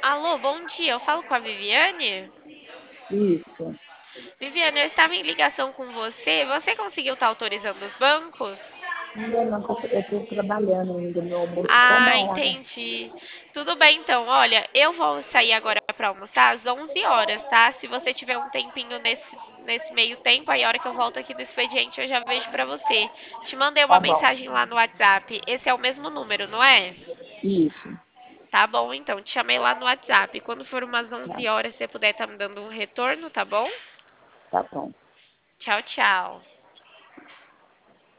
Alô, bom dia. Eu falo com a Viviane? Isso. Viviane, eu estava em ligação com você. Você conseguiu estar autorizando os bancos? Ainda não, eu estou trabalhando ainda, meu almoço só Ah, uma hora. entendi. Tudo bem, então. Olha, eu vou sair agora para almoçar às 11 horas, tá? Se você tiver um tempinho nesse meio tempo, aí a hora que eu volto aqui no expediente eu já vejo para você. Te mandei uma Tá bom. mensagem lá no WhatsApp. Esse é o mesmo número, não é? Isso. Tá bom, então. Te chamei lá no WhatsApp. Quando for umas Tá, 11 horas, se você puder estar me dando um retorno, tá bom? tá bom. Tchau, tchau.